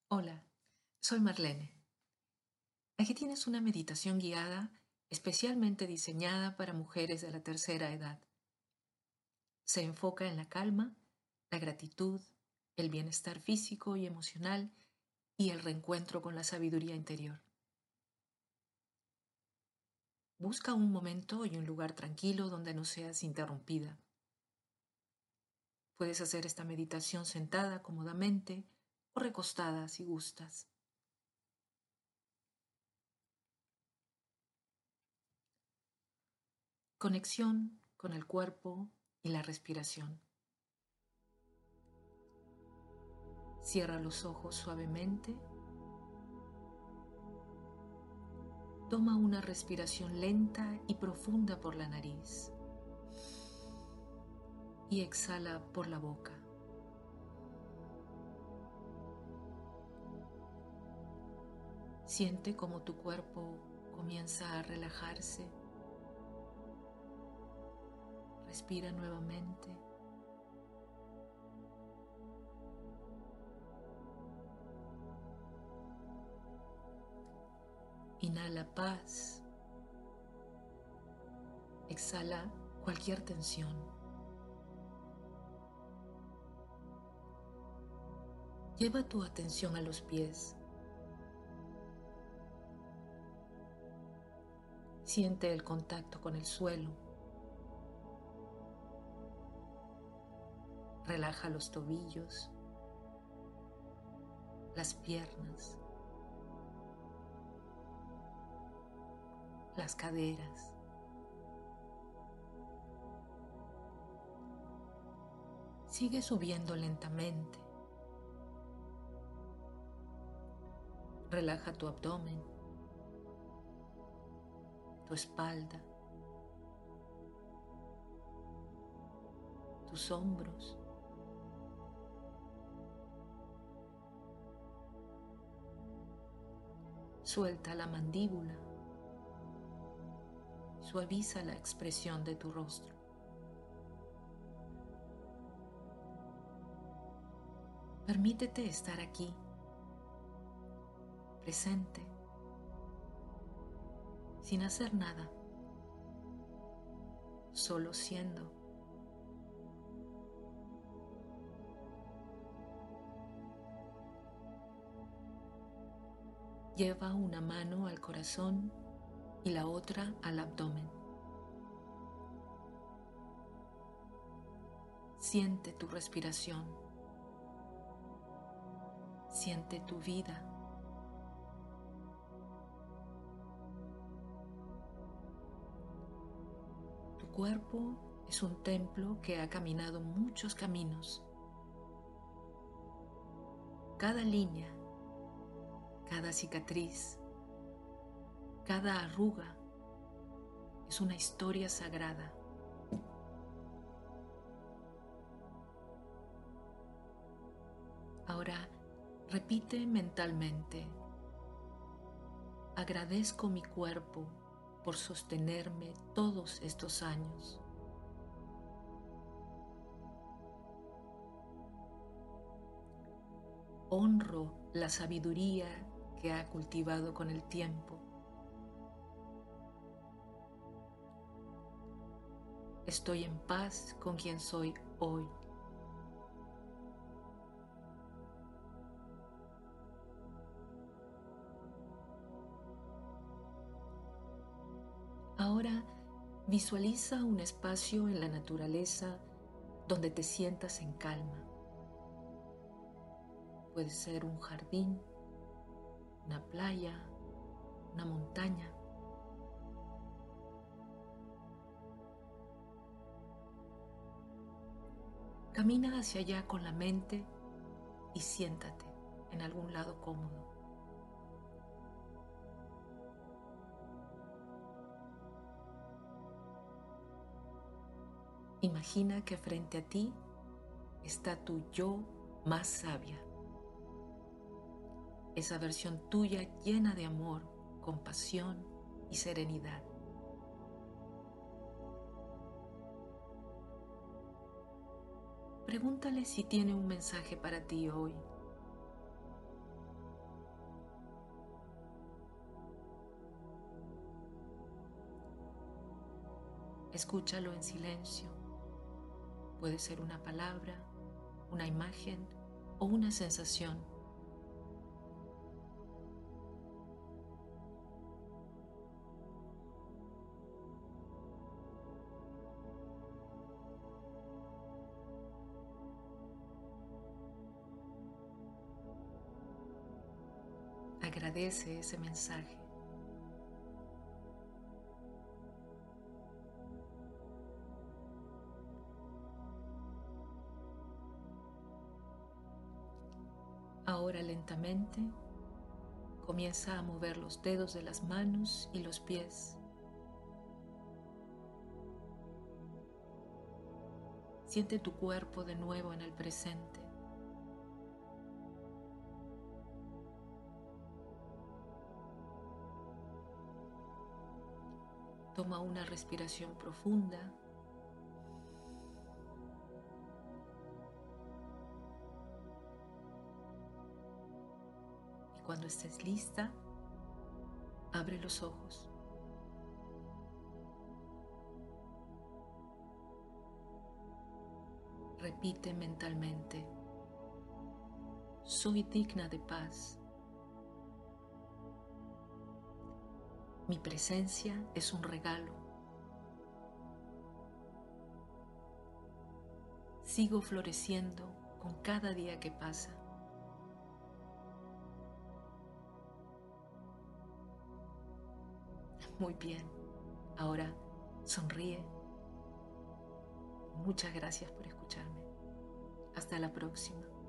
Hola, soy Marlene. Aquí tienes una meditación guiada especialmente diseñada para mujeres de la tercera edad. Se enfoca en la calma, la gratitud, el bienestar físico y emocional y el reencuentro con la sabiduría interior. Busca un momento y un lugar tranquilo donde no seas interrumpida. Puedes hacer esta meditación sentada cómodamente o recostada si gustas. Conexión con el cuerpo y la respiración. Cierra los ojos suavemente. Toma una respiración lenta y profunda por la nariz y exhala por la boca. Siente cómo tu cuerpo comienza a relajarse. Respira nuevamente. Inhala paz. Exhala cualquier tensión. Lleva tu atención a los pies. Siente el contacto con el suelo. Relaja los tobillos, las piernas, las caderas. Sigue subiendo lentamente. Relaja tu abdomen, tu espalda, tus hombros. Suelta la mandíbula. Suaviza la expresión de tu rostro. Permítete estar aquí, presente, sin hacer nada, solo siendo. Lleva una mano al corazón y la otra al abdomen. Siente tu respiración. Siente tu vida. Tu cuerpo es un templo que ha caminado muchos caminos. Cada línea, cada cicatriz, cada arruga es una historia sagrada. Ahora repite mentalmente: agradezco mi cuerpo por sostenerme todos estos años. Honro la sabiduría que ha cultivado con el tiempo. Estoy en paz con quien soy hoy. Ahora visualiza un espacio en la naturaleza donde te sientas en calma. Puede ser un jardín, una playa, una montaña. Camina hacia allá con la mente y siéntate en algún lado cómodo. Imagina que frente a ti está tu yo más sabia, esa versión tuya llena de amor, compasión y serenidad. Pregúntale si tiene un mensaje para ti hoy. Escúchalo en silencio. Puede ser una palabra, una imagen o una sensación. Agradece ese mensaje. Ahora lentamente comienza a mover los dedos de las manos y los pies. Siente tu cuerpo de nuevo en el presente. Toma una respiración profunda. Y cuando estés lista, abre los ojos. Repite mentalmente: soy digna de paz. Mi presencia es un regalo. Sigo floreciendo con cada día que pasa. Muy bien. Ahora sonríe. Muchas gracias por escucharme. Hasta la próxima.